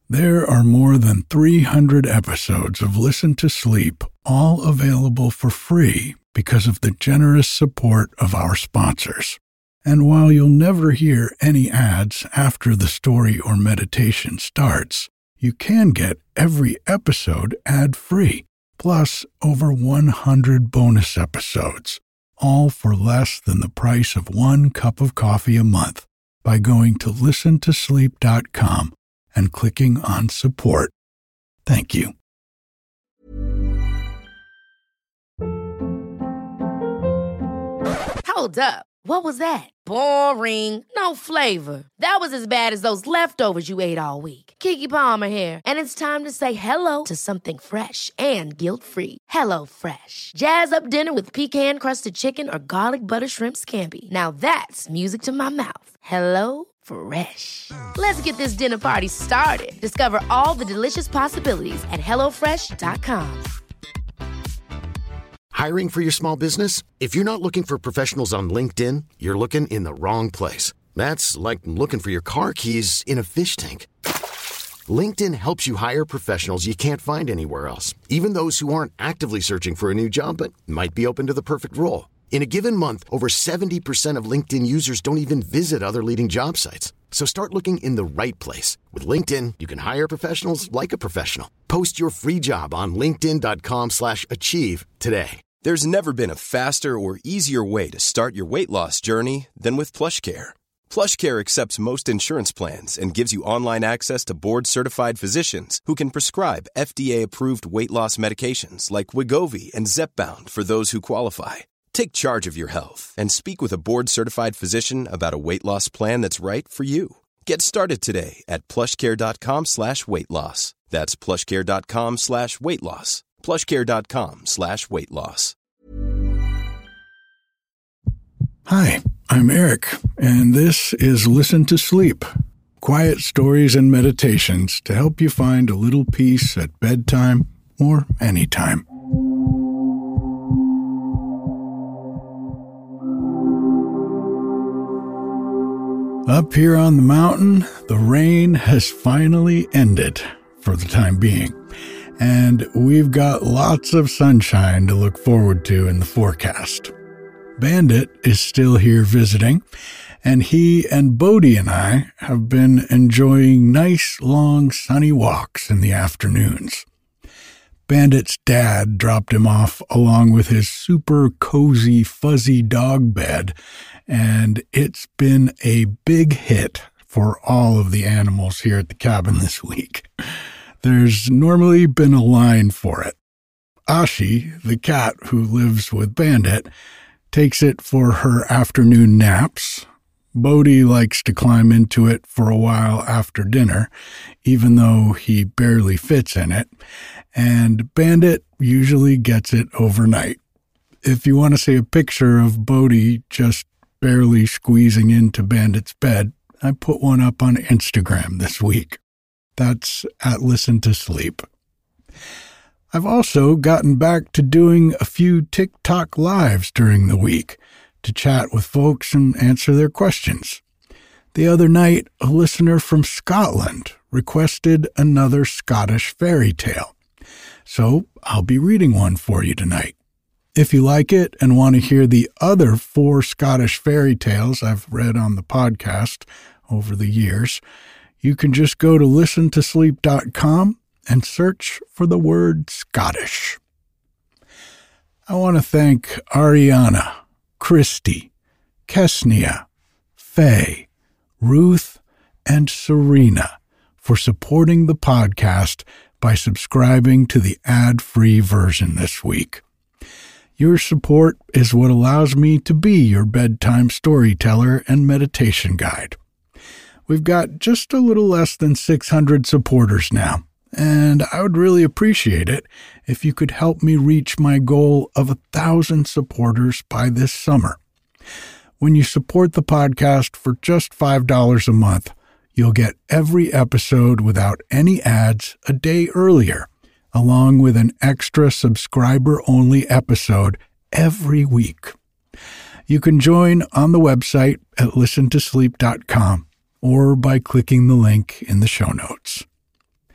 There are more than 300 episodes of Listen to Sleep, all available for free because of the generous support of our sponsors. And while you'll never hear any ads after the story or meditation starts, you can get every episode ad-free, plus over 100 bonus episodes, all for less than the price of one cup of coffee a month by going to listentosleep.com and clicking on support. Thank you. Hold up. What was that? Boring. No flavor. That was as bad as those leftovers you ate all week. Keke Palmer here, and it's time to say hello to something fresh and guilt-free. Hello Fresh. Jazz up dinner with pecan-crusted chicken or garlic butter shrimp scampi. Now that's music to my mouth. Hello Fresh. Let's get this dinner party started. Discover all the delicious possibilities at hellofresh.com. Hiring for your small business? If you're not looking for professionals on LinkedIn, you're looking in the wrong place. That's like looking for your car keys in a fish tank. LinkedIn helps you hire professionals you can't find anywhere else, even those who aren't actively searching for a new job but might be open to the perfect role. In a given month, over 70% of LinkedIn users don't even visit other leading job sites. So start looking in the right place. With LinkedIn, you can hire professionals like a professional. Post your free job on linkedin.com/achieve today. There's never been a faster or easier way to start your weight loss journey than with PlushCare. PlushCare accepts most insurance plans and gives you online access to board-certified physicians who can prescribe FDA-approved weight loss medications like Wegovy and Zepbound for those who qualify. Take charge of your health and speak with a board-certified physician about a weight loss plan that's right for you. Get started today at plushcare.com/weight loss. That's plushcare.com/weight loss. plushcare.com/weight loss. Hi, I'm Eric, and this is Listen to Sleep. Quiet stories and meditations to help you find a little peace at bedtime or anytime. Up here on the mountain, the rain has finally ended for the time being, and we've got lots of sunshine to look forward to in the forecast. Bandit is still here visiting, and he and Bodhi and I have been enjoying nice, long, sunny walks in the afternoons. Bandit's dad dropped him off along with his super cozy, fuzzy dog bed, and it's been a big hit for all of the animals here at the cabin this week. There's normally been a line for it. Ashi, the cat who lives with Bandit, takes it for her afternoon naps. Bodhi likes to climb into it for a while after dinner, even though he barely fits in it, and Bandit usually gets it overnight. If you want to see a picture of Bodhi just barely squeezing into Bandit's bed, I put one up on Instagram this week. That's at Listen to Sleep. I've also gotten back to doing a few TikTok lives during the week to chat with folks and answer their questions. The other night, a listener from Scotland requested another Scottish fairy tale. So I'll be reading one for you tonight. If you like it and want to hear the other 4 Scottish fairy tales I've read on the podcast over the years, you can just go to listentosleep.com and search for the word Scottish. I want to thank Ariana, Christy, Kesnia, Faye, Ruth, and Serena for supporting the podcast by subscribing to the ad-free version this week. Your support is what allows me to be your bedtime storyteller and meditation guide. We've got just a little less than 600 supporters now, and I would really appreciate it if you could help me reach my goal of 1,000 supporters by this summer. When you support the podcast for just $5 a month, you'll get every episode without any ads a day earlier, along with an extra subscriber-only episode every week. You can join on the website at listentosleep.com or by clicking the link in the show notes.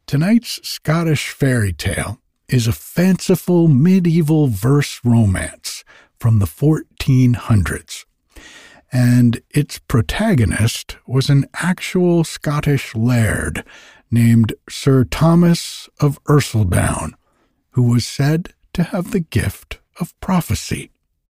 Tonight's Scottish fairy tale is a fanciful medieval verse romance from the 1400s, and its protagonist was an actual Scottish laird named Sir Thomas of Ercildown, who was said to have the gift of prophecy.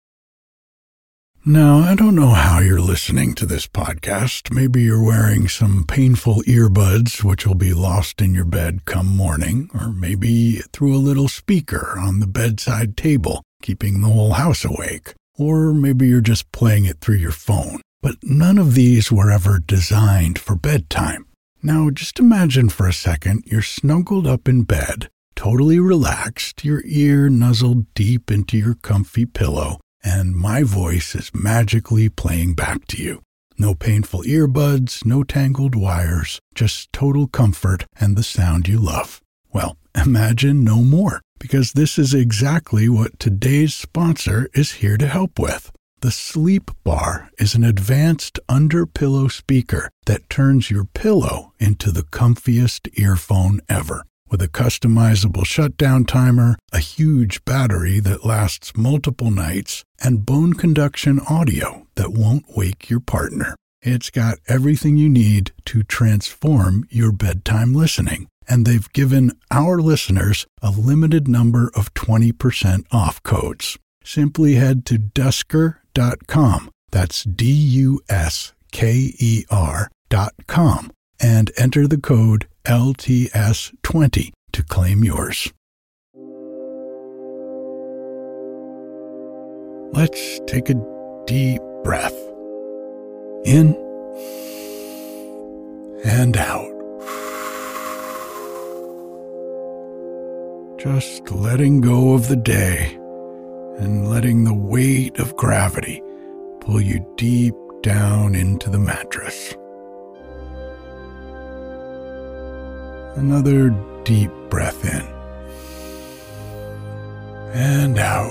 Now, I don't know how you're listening to this podcast. Maybe you're wearing some painful earbuds, which will be lost in your bed come morning, or maybe through a little speaker on the bedside table, keeping the whole house awake. Or maybe you're just playing it through your phone. But none of these were ever designed for bedtime. Now, just imagine for a second you're snuggled up in bed, totally relaxed, your ear nuzzled deep into your comfy pillow, and my voice is magically playing back to you. No painful earbuds, no tangled wires, just total comfort and the sound you love. Well, imagine no more, because this is exactly what today's sponsor is here to help with. The Sleep Bar is an advanced under-pillow speaker that turns your pillow into the comfiest earphone ever. With a customizable shutdown timer, a huge battery that lasts multiple nights, and bone conduction audio that won't wake your partner. It's got everything you need to transform your bedtime listening. And they've given our listeners a limited number of 20% off codes. Simply head to dusker.com, that's DUSKER.com, and enter the code LTS20 to claim yours. Let's take a deep breath. In and out. Just letting go of the day and letting the weight of gravity pull you deep down into the mattress. Another deep breath in and out.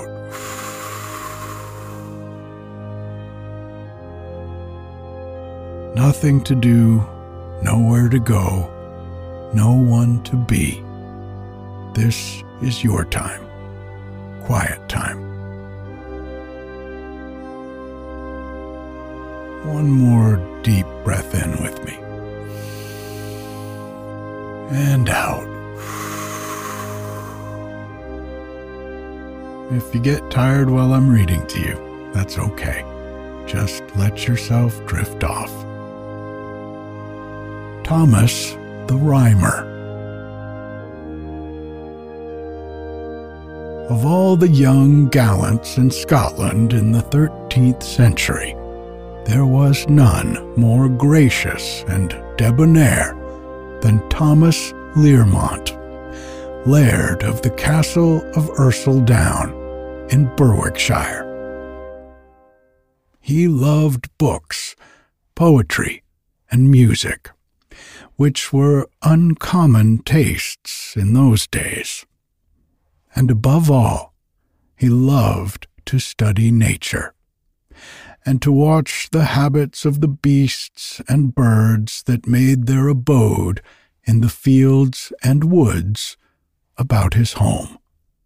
Nothing to do, nowhere to go, no one to be. This is your time, quiet time. One more deep breath in with me. And out. If you get tired while I'm reading to you, that's okay. Just let yourself drift off. Thomas the Rhymer. Of all the young gallants in Scotland in the 13th century, there was none more gracious and debonair than Thomas Learmont, Laird of the Castle of Ercildown in Berwickshire. He loved books, poetry, and music, which were uncommon tastes in those days. And above all, he loved to study nature, and to watch the habits of the beasts and birds that made their abode in the fields and woods about his home.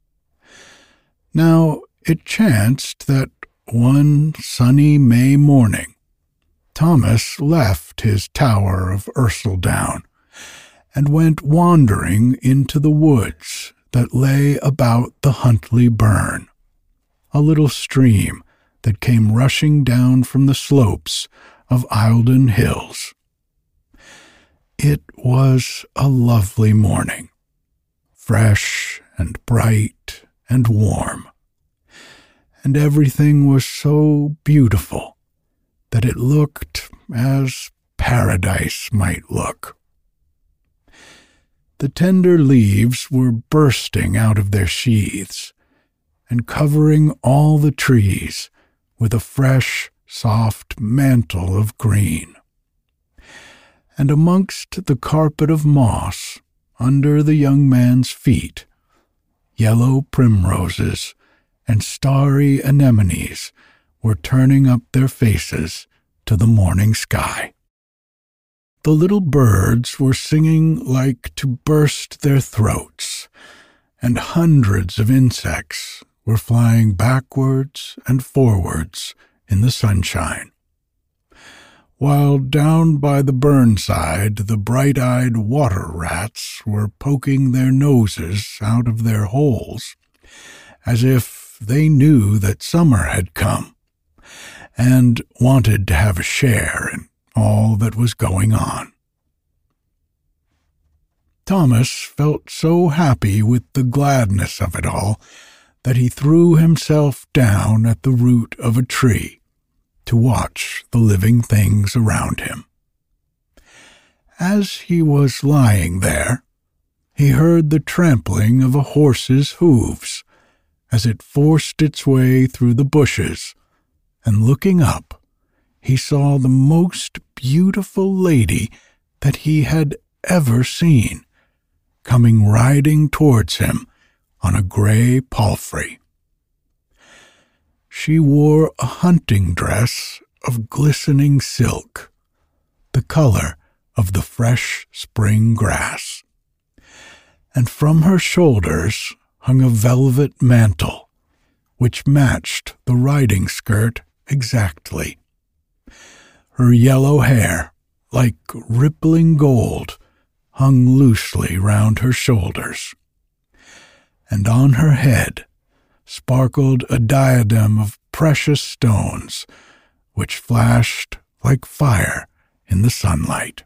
Now, it chanced that one sunny May morning, Thomas left his tower of Ercildown and went wandering into the woods that lay about the Huntly Burn, a little stream that came rushing down from the slopes of Eildon Hills. It was a lovely morning, fresh and bright and warm, and everything was so beautiful that it looked as paradise might look. The tender leaves were bursting out of their sheaths and covering all the trees with a fresh, soft mantle of green. And amongst the carpet of moss under the young man's feet, yellow primroses and starry anemones were turning up their faces to the morning sky. The little birds were singing like to burst their throats, and hundreds of insects were flying backwards and forwards in the sunshine, while down by the burnside the bright-eyed water rats were poking their noses out of their holes, as if they knew that summer had come, and wanted to have a share in all that was going on. Thomas felt so happy with the gladness of it all that he threw himself down at the root of a tree to watch the living things around him. As he was lying there, he heard the trampling of a horse's hooves as it forced its way through the bushes, and looking up, he saw the most beautiful lady that he had ever seen, coming riding towards him on a gray palfrey. She wore a hunting dress of glistening silk, the color of the fresh spring grass, and from her shoulders hung a velvet mantle, which matched the riding skirt exactly. Her yellow hair, like rippling gold, hung loosely round her shoulders, and on her head sparkled a diadem of precious stones, which flashed like fire in the sunlight.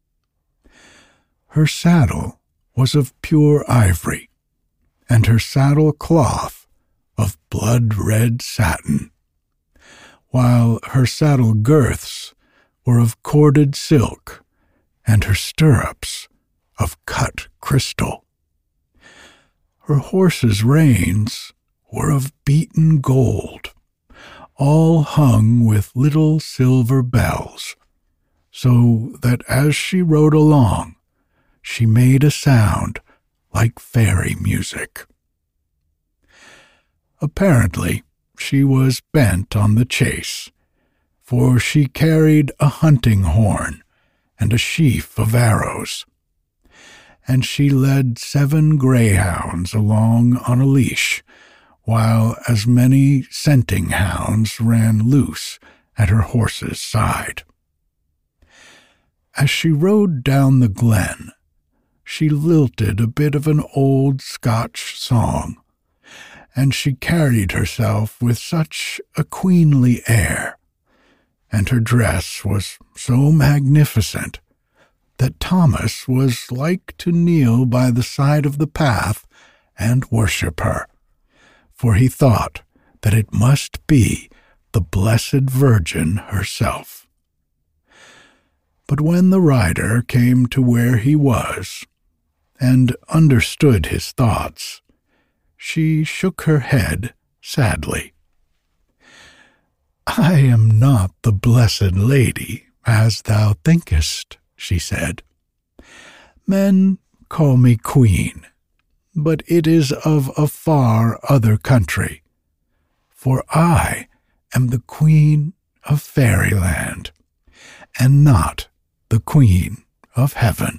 Her saddle was of pure ivory, and her saddle cloth of blood-red satin, while her saddle girths were of corded silk, and her stirrups of cut crystal. Her horse's reins were of beaten gold, all hung with little silver bells, so that as she rode along, she made a sound like fairy music. Apparently, she was bent on the chase, for she carried a hunting horn and a sheaf of arrows, and she led 7 greyhounds along on a leash, while as many scenting hounds ran loose at her horse's side. As she rode down the glen, she lilted a bit of an old Scotch song, and she carried herself with such a queenly air, and her dress was so magnificent that Thomas was like to kneel by the side of the path and worship her, for he thought that it must be the Blessed Virgin herself. But when the rider came to where he was, and understood his thoughts, she shook her head sadly. "I am not the Blessed Lady, as thou thinkest," she said. "Men call me Queen, but it is of a far other country, for I am the Queen of Fairyland, and not the Queen of Heaven."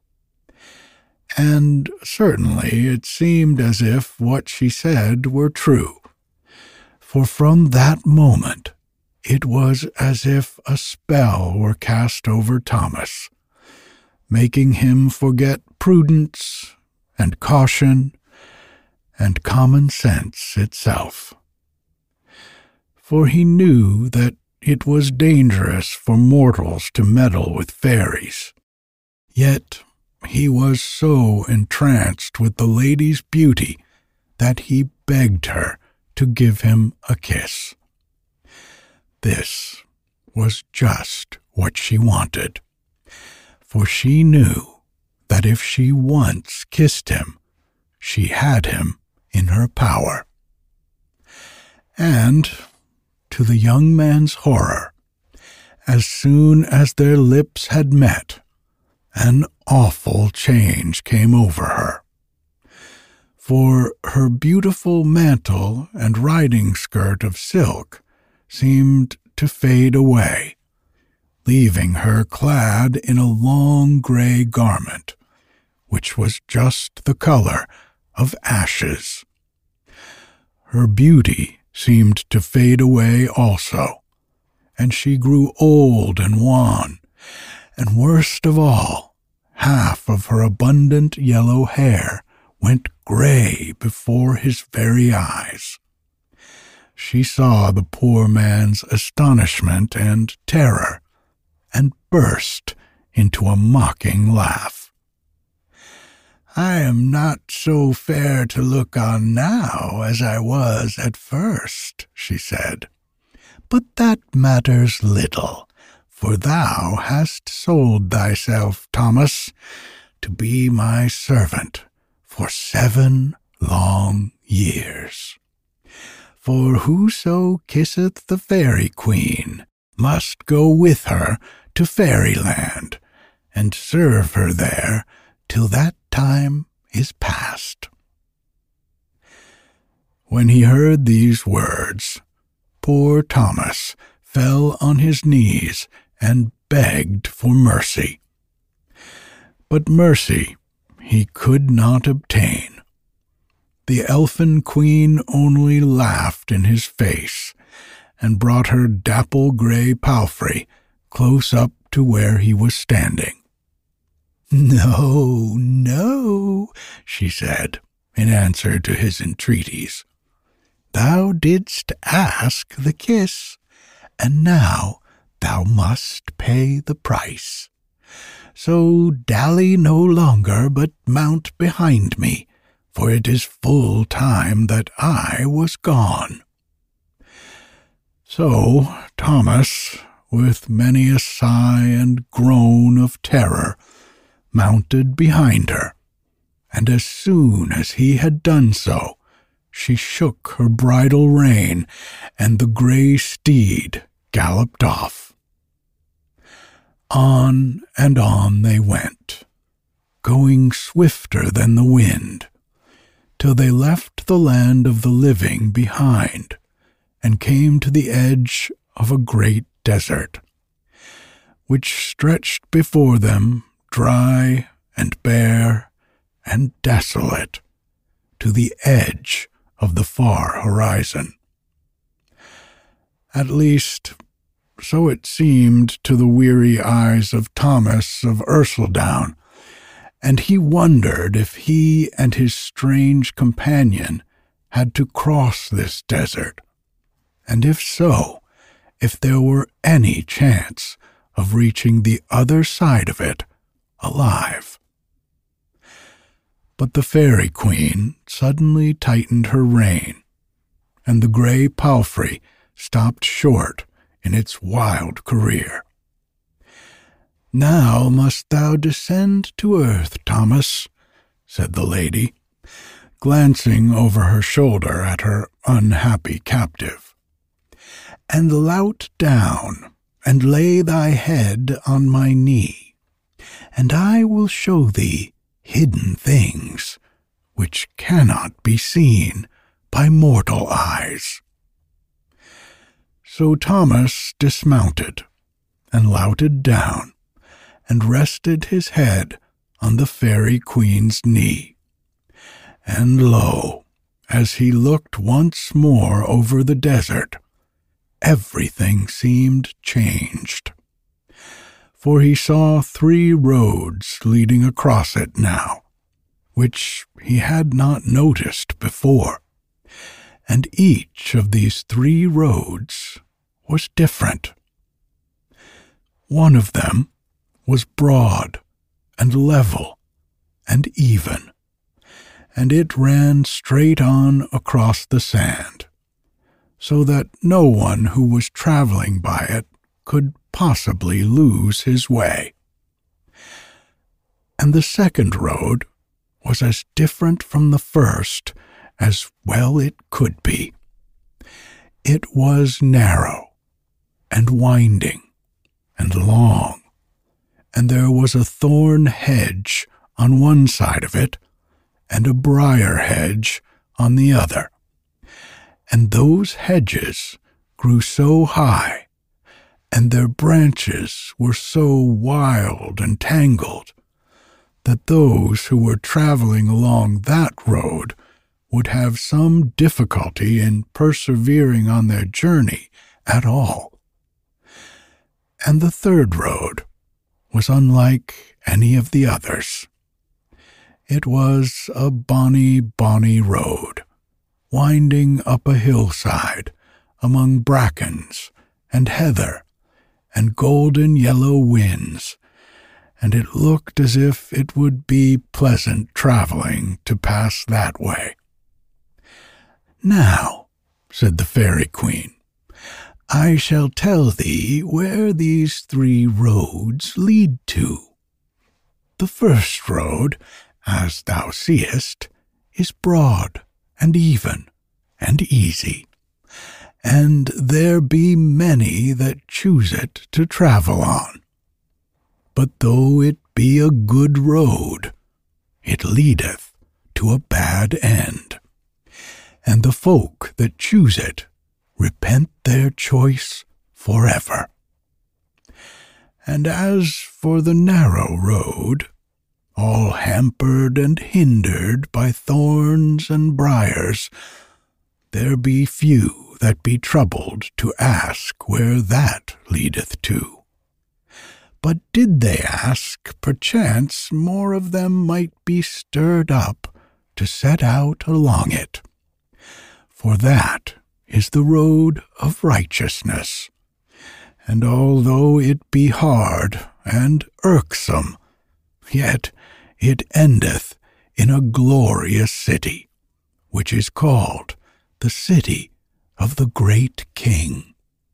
And certainly it seemed as if what she said were true, for from that moment it was as if a spell were cast over Thomas, making him forget prudence and caution and common sense itself. For he knew that it was dangerous for mortals to meddle with fairies, yet he was so entranced with the lady's beauty that he begged her to give him a kiss. This was just what she wanted, for she knew that if she once kissed him, she had him in her power. And, to the young man's horror, as soon as their lips had met, an awful change came over her. For her beautiful mantle and riding skirt of silk seemed to fade away. leaving her clad in a long gray garment, which was just the color of ashes. Her beauty seemed to fade away also, and she grew old and wan, and worst of all, half of her abundant yellow hair went gray before his very eyes. She saw the poor man's astonishment and terror, and burst into a mocking laugh. "I am not so fair to look on now as I was at first," she said. "But that matters little, for thou hast sold thyself, Thomas, to be my servant for 7 long years. For whoso kisseth the Fairy Queen must go with her to Fairyland, and serve her there till that time is past." When he heard these words, poor Thomas fell on his knees and begged for mercy. But mercy he could not obtain. The Elfin Queen only laughed in his face, and brought her dapple-gray palfrey close up to where he was standing. "No, no," she said, in answer to his entreaties. "Thou didst ask the kiss, and now thou must pay the price. So dally no longer, but mount behind me, for it is full time that I was gone." So Thomas, with many a sigh and groan of terror, mounted behind her, and as soon as he had done so, she shook her bridle rein, and the grey steed galloped off. On and on they went, going swifter than the wind, till they left the land of the living behind, and came to the edge of a great desert, which stretched before them dry and bare and desolate to the edge of the far horizon. At least, so it seemed to the weary eyes of Thomas of Ercildown, and he wondered if he and his strange companion had to cross this desert, and if so, if there were any chance of reaching the other side of it alive. But the Fairy Queen suddenly tightened her rein, and the grey palfrey stopped short in its wild career. "Now must thou descend to earth, Thomas," said the lady, glancing over her shoulder at her unhappy captive, "and lout down, and lay thy head on my knee, and I will show thee hidden things which cannot be seen by mortal eyes." So Thomas dismounted, and louted down, and rested his head on the Fairy Queen's knee. And lo, as he looked once more over the desert, everything seemed changed. For he saw 3 roads leading across it now, which he had not noticed before, and each of these 3 roads was different. One of them was broad and level and even, and it ran straight on across the sand, so that no one who was traveling by it could possibly lose his way. And the second road was as different from the first as well it could be. It was narrow and winding and long, and there was a thorn hedge on one side of it and a briar hedge on the other, and those hedges grew so high and their branches were so wild and tangled that those who were traveling along that road would have some difficulty in persevering on their journey at all. And the third road was unlike any of the others. It was a bonny, bonny road, winding up a hillside among brackens and heather and golden yellow winds, and it looked as if it would be pleasant traveling to pass that way. "Now," said the Fairy Queen, "I shall tell thee where these 3 roads lead to. The first road, as thou seest, is broad and even and easy, and there be many that choose it to travel on. But though it be a good road, it leadeth to a bad end, and the folk that choose it repent their choice forever. And as for the narrow road, all hampered and hindered by thorns and briars, there be few that be troubled to ask where that leadeth to. But did they ask, perchance more of them might be stirred up to set out along it. For that is the road of righteousness, and although it be hard and irksome, yet it endeth in a glorious city, which is called the city of the great King.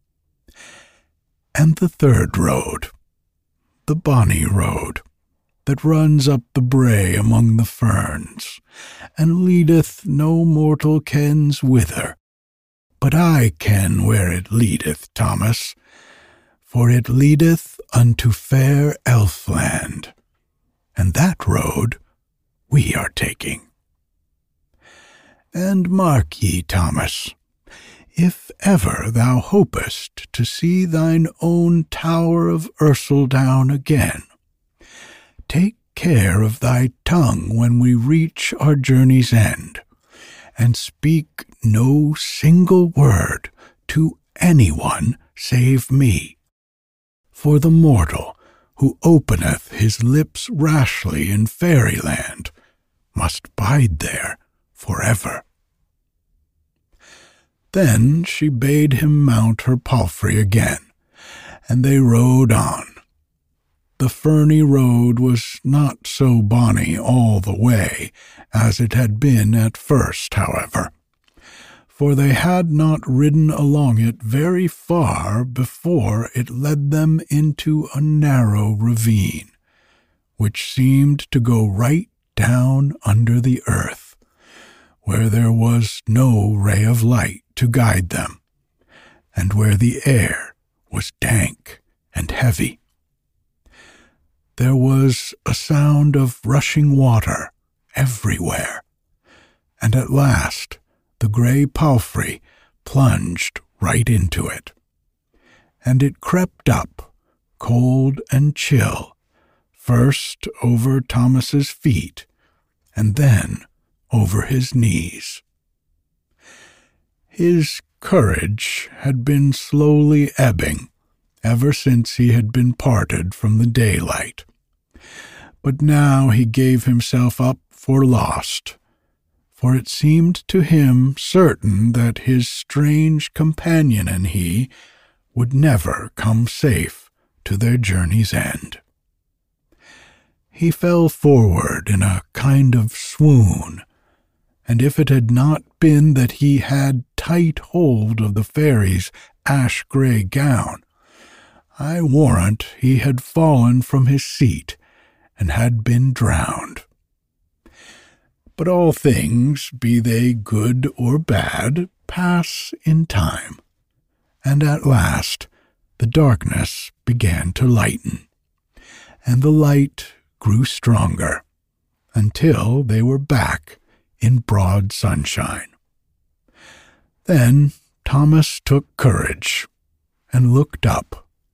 And the third road, the bonny road, that runs up the brae among the ferns, and leadeth no mortal kens whither. But I ken where it leadeth, Thomas, for it leadeth unto fair Elfland, and that road we are taking. And mark ye, Thomas, if ever thou hopest to see thine own Tower of Ercildown again, take care of thy tongue when we reach our journey's end, and speak no single word to anyone save me. For the mortal who openeth his lips rashly in Fairyland must bide there forever." Then she bade him mount her palfrey again, and they rode on. The ferny road was not so bonny all the way as it had been at first, however, for they had not ridden along it very far before it led them into a narrow ravine, which seemed to go right down under the earth, where there was no ray of light to guide them, and where the air was dank and heavy. There was a sound of rushing water everywhere, and at last the grey palfrey plunged right into it, and it crept up, cold and chill, first over Thomas's feet, and then over his knees. His courage had been slowly ebbing ever since he had been parted from the daylight, but now he gave himself up for lost, for it seemed to him certain that his strange companion and he would never come safe to their journey's end. He fell forward in a kind of swoon, and if it had not been that he had tight hold of the fairy's ash-grey gown, I warrant he had fallen from his seat and had been drowned. But all things, be they good or bad, pass in time, and at last the darkness began to lighten, and the light grew stronger, until they were back in broad sunshine. Then Thomas took courage and looked up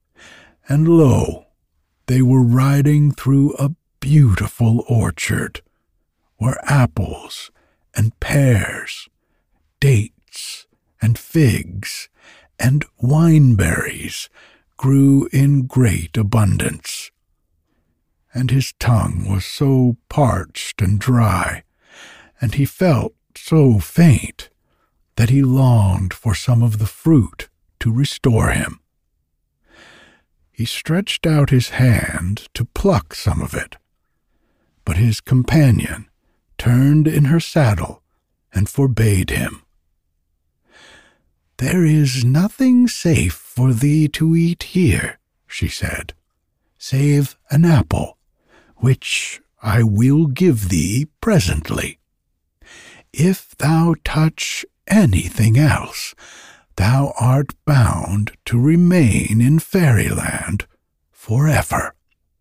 and lo, they were riding through a beautiful orchard, where apples and pears, dates and figs, and wineberries grew in great abundance. And his tongue was so parched and dry, and he felt so faint, that he longed for some of the fruit to restore him. He stretched out his hand to pluck some of it, but his companion turned in her saddle and forbade him. "There is nothing safe for thee to eat here," she said, "save an apple, which I will give thee presently. If thou touch anything else, thou art bound to remain in fairyland forever."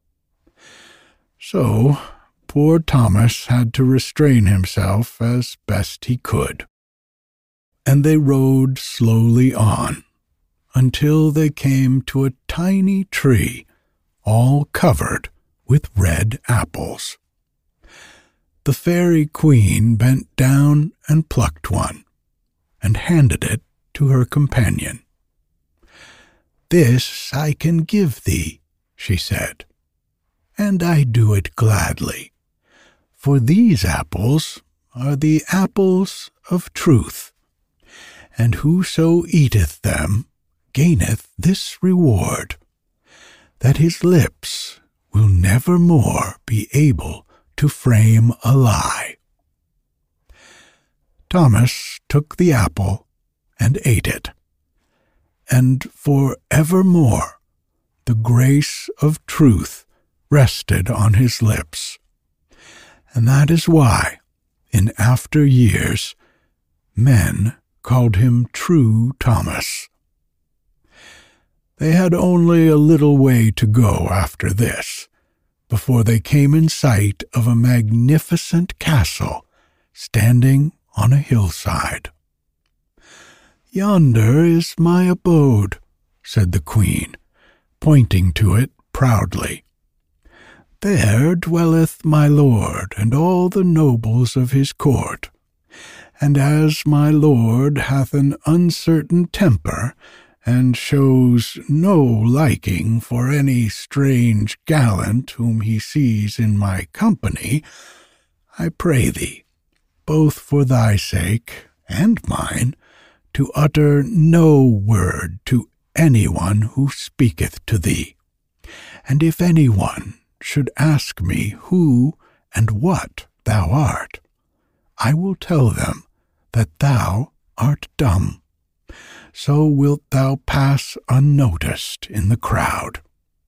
So poor Thomas had to restrain himself as best he could, and they rode slowly on until they came to a tiny tree all covered with red apples. The fairy queen bent down and plucked one, and handed it to her companion. "This I can give thee," she said, "and I do it gladly, for these apples are the apples of truth, and whoso eateth them gaineth this reward, that his lips will never more be able to frame a lie." Thomas took the apple and ate it, and for evermore the grace of truth rested on his lips, and that is why, in after years, men called him True Thomas. They had only a little way to go after this, before they came in sight of a magnificent castle standing on a hillside. "Yonder is my abode," said the queen, pointing to it proudly. "There dwelleth my lord and all the nobles of his court, and as my lord hath an uncertain temper, and shows no liking for any strange gallant whom he sees in my company, I pray thee, both for thy sake and mine, to utter no word to anyone who speaketh to thee. And if anyone should ask me who and what thou art, I will tell them that thou art dumb. So wilt thou pass unnoticed in the crowd."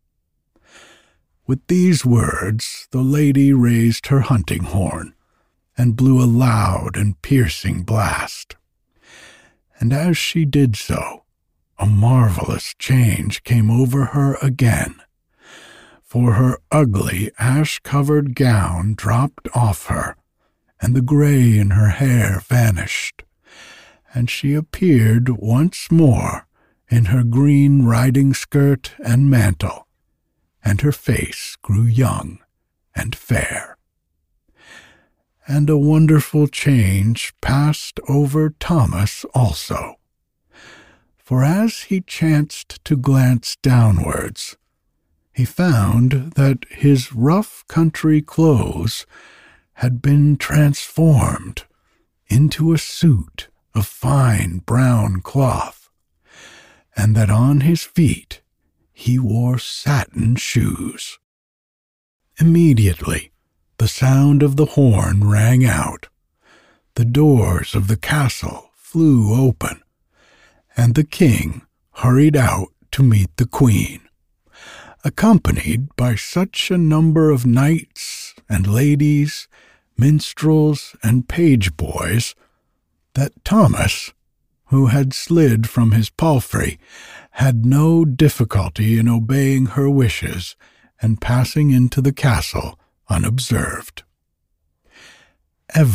With these words the lady raised her hunting horn, and blew a loud and piercing blast. And as she did so, a marvelous change came over her again, for her ugly ash-covered gown dropped off her, and the gray in her hair vanished, and she appeared once more in her green riding skirt and mantle, and her face grew young and fair. And a wonderful change passed over Thomas also, for as he chanced to glance downwards, he found that his rough country clothes had been transformed into a suit of fine brown cloth, and that on his feet he wore satin shoes. Immediately the sound of the horn rang out, the doors of the castle flew open, and the king hurried out to meet the queen, accompanied by such a number of knights and ladies, minstrels, and page boys, that Thomas, who had slid from his palfrey, had no difficulty in obeying her wishes and passing into the castle unobserved.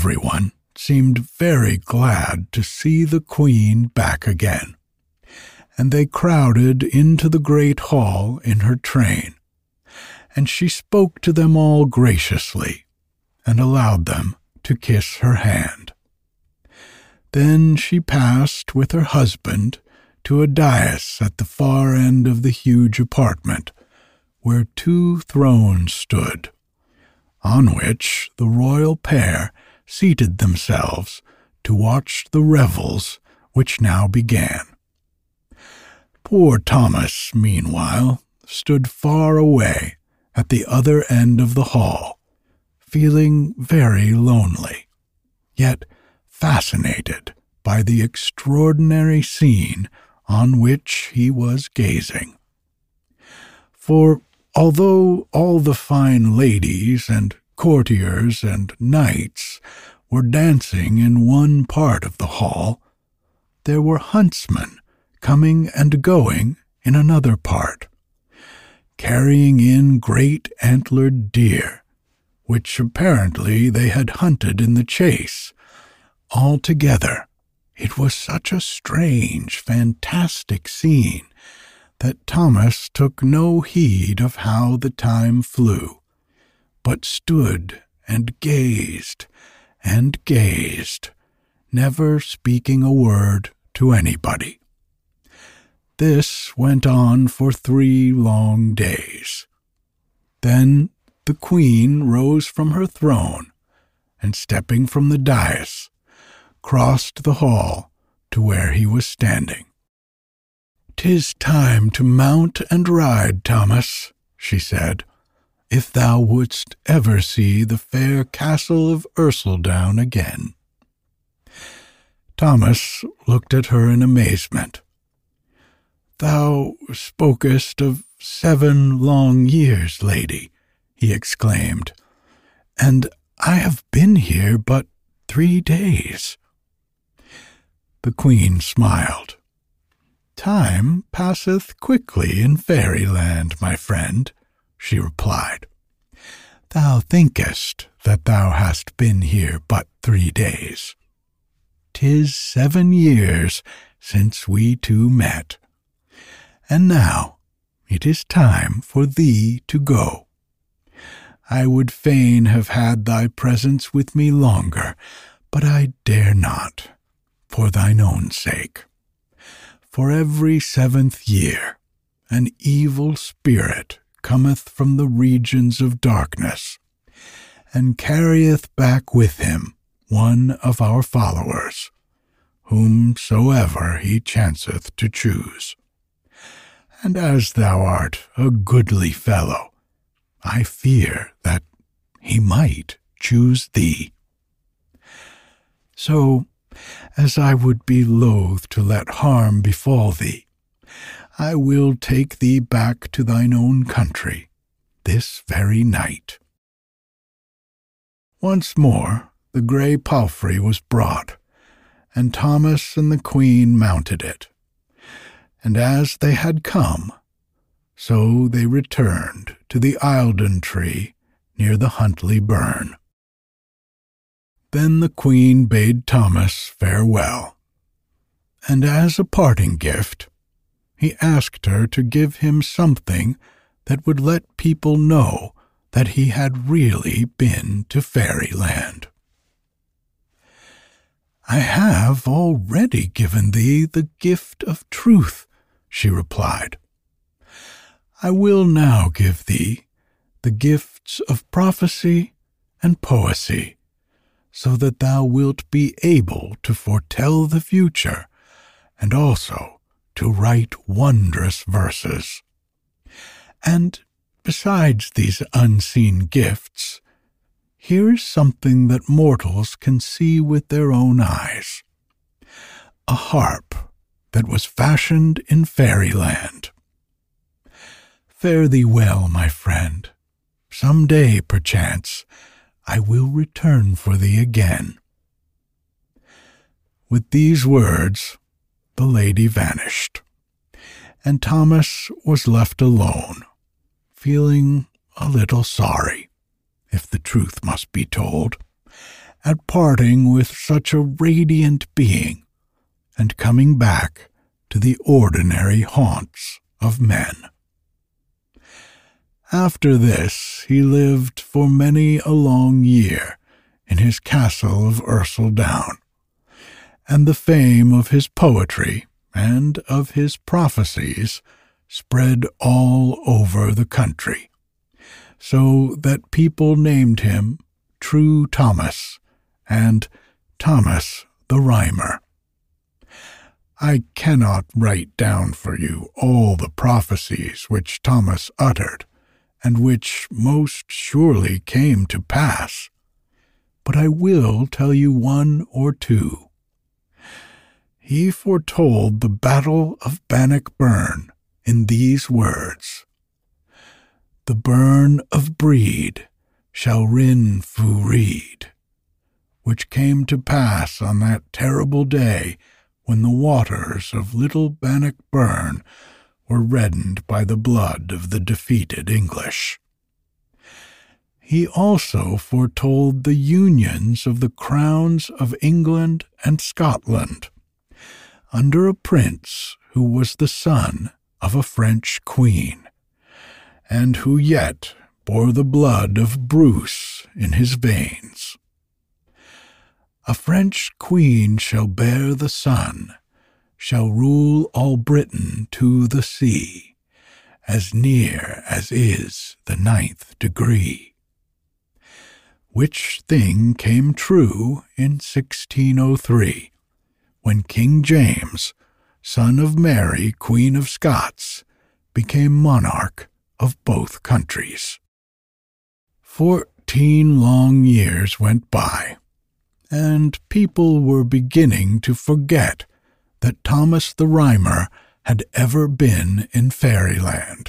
Everyone seemed very glad to see the queen back again, and they crowded into the great hall in her train, and she spoke to them all graciously, and allowed them to kiss her hand. Then she passed with her husband to a dais at the far end of the huge apartment, where 2 thrones stood, on which the royal pair seated themselves to watch the revels which now began. Poor Thomas, meanwhile, stood far away at the other end of the hall, feeling very lonely, yet fascinated by the extraordinary scene on which he was gazing. For although all the fine ladies and courtiers and knights were dancing in one part of the hall, there were huntsmen coming and going in another part, carrying in great antlered deer, which apparently they had hunted in the chase. Altogether, it was such a strange, fantastic scene that Thomas took no heed of how the time flew, but stood and gazed, never speaking a word to anybody. This went on for 3 long days. Then the queen rose from her throne, and stepping from the dais, crossed the hall to where he was standing. "'Tis time to mount and ride, Thomas," she said, "if thou wouldst ever see the fair castle of Ercildown again." Thomas looked at her in amazement. "Thou spokest of 7 long years, lady," he exclaimed, "and I have been here but 3 days." The queen smiled. "Time passeth quickly in fairyland, my friend," she replied. "Thou thinkest that thou hast been here but 3 days. 'Tis 7 years since we 2 met. And now it is time for thee to go. I would fain have had thy presence with me longer, but I dare not, for thine own sake. For every 7th year an evil spirit cometh from the regions of darkness, and carrieth back with him one of our followers, whomsoever he chanceth to choose. And as thou art a goodly fellow, I fear that he might choose thee. So, as I would be loath to let harm befall thee, I will take thee back to thine own country this very night." Once more the grey palfrey was brought, and Thomas and the queen mounted it. And as they had come, so they returned to the Eildon tree near the Huntly burn. Then the queen bade Thomas farewell, and as a parting gift, he asked her to give him something that would let people know that he had really been to fairyland. "I have already given thee the gift of truth," she replied. "I will now give thee the gifts of prophecy and poesy, so that thou wilt be able to foretell the future, and also to write wondrous verses. And besides these unseen gifts, here is something that mortals can see with their own eyes: a harp that was fashioned in fairyland. Fare thee well, my friend. Some day, perchance, I will return for thee again." With these words, the lady vanished, and Thomas was left alone, feeling a little sorry, if the truth must be told, at parting with such a radiant being, and coming back to the ordinary haunts of men. After this he lived for many a long year in his castle of Ercildown, and the fame of his poetry and of his prophecies spread all over the country, so that people named him True Thomas and Thomas the Rhymer. I cannot write down for you all the prophecies which Thomas uttered, and which most surely came to pass, but I will tell you one or two. He foretold the battle of Bannockburn in these words: "The burn of Brede shall rin fu reed," which came to pass on that terrible day when the waters of little Bannockburn were reddened by the blood of the defeated English. He also foretold the unions of the crowns of England and Scotland, under a prince who was the son of a French queen, and who yet bore the blood of Bruce in his veins. "A French queen shall bear the sun, shall rule all Britain to the sea, as near as is the 9th degree," which thing came true in 1603, when King James, son of Mary, Queen of Scots, became monarch of both countries. 14 long years went by, and people were beginning to forget that Thomas the Rhymer had ever been in fairyland.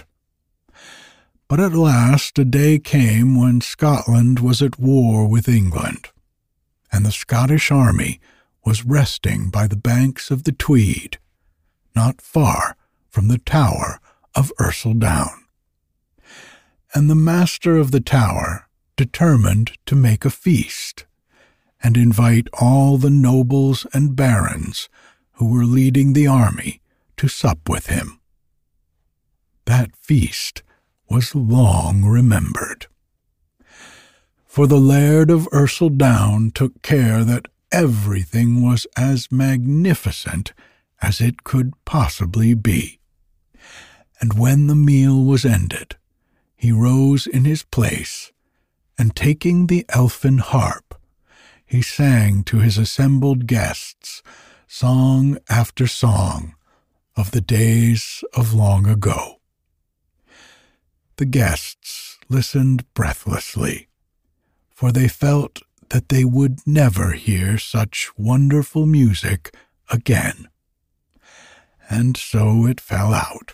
But at last a day came when Scotland was at war with England, and the Scottish army was resting by the banks of the Tweed, not far from the Tower of Ercildown. And the master of the tower determined to make a feast, and invite all the nobles and barons who were leading the army to sup with him. That feast was long remembered, for the Laird of Ercildown took care that everything was as magnificent as it could possibly be. And when the meal was ended, he rose in his place, and taking the elfin harp, he sang to his assembled guests song after song of the days of long ago. The guests listened breathlessly, for they felt that they would never hear such wonderful music again. And so it fell out.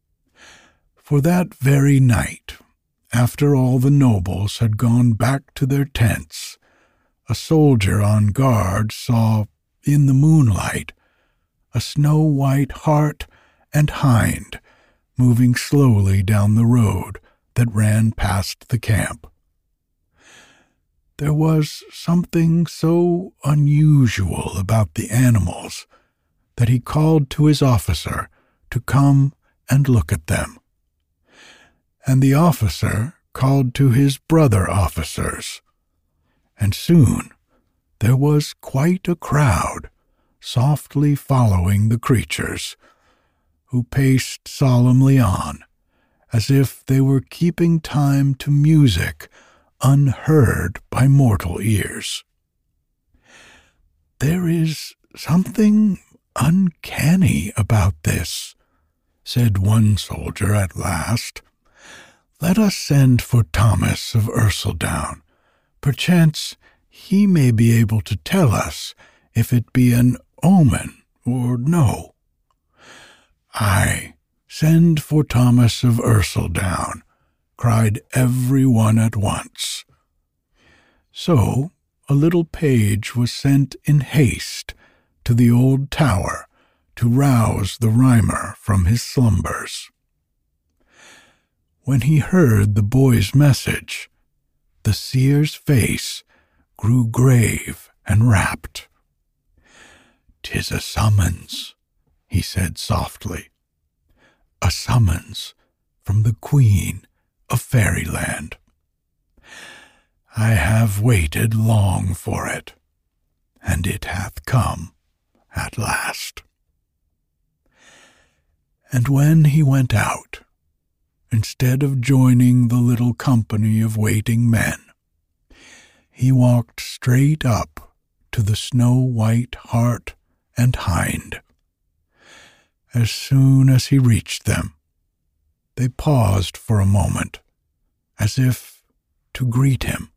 For that very night, after all the nobles had gone back to their tents, a soldier on guard saw, in the moonlight, a snow-white hart and hind moving slowly down the road that ran past the camp. There was something so unusual about the animals that he called to his officer to come and look at them. And the officer called to his brother officers, and soon there was quite a crowd softly following the creatures, who paced solemnly on, as if they were keeping time to music unheard by mortal ears. "There is something uncanny about this," said one soldier at last. "Let us send for Thomas of Ercildown. Perchance he may be able to tell us if it be an omen or no." "Aye, send for Thomas of Ercildown," cried every one at once. So a little page was sent in haste to the old tower to rouse the Rhymer from his slumbers. When he heard the boy's message, the seer's face grew grave and rapt. "'Tis a summons," he said softly. "A summons from the Queen of Fairyland. I have waited long for it, and it hath come at last." And when he went out, instead of joining the little company of waiting men, he walked straight up to the Snow-White Hart and Hind. As soon as he reached them, they paused for a moment, as if to greet him.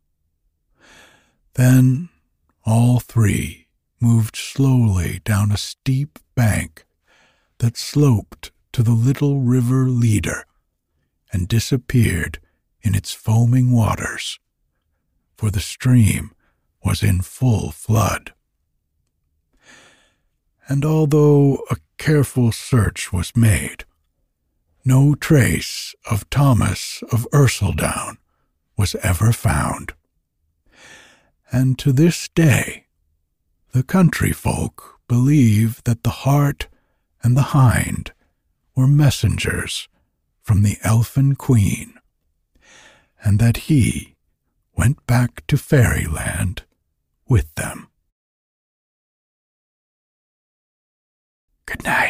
Then all three moved slowly down a steep bank that sloped to the little river Leader and disappeared in its foaming waters, for the stream was in full flood. And although a careful search was made, no trace of Thomas of Ercildown was ever found. And to this day, the country folk believe that the Hart and the Hind were messengers from the Elfin Queen, and that he went back to Fairyland with them. Good night.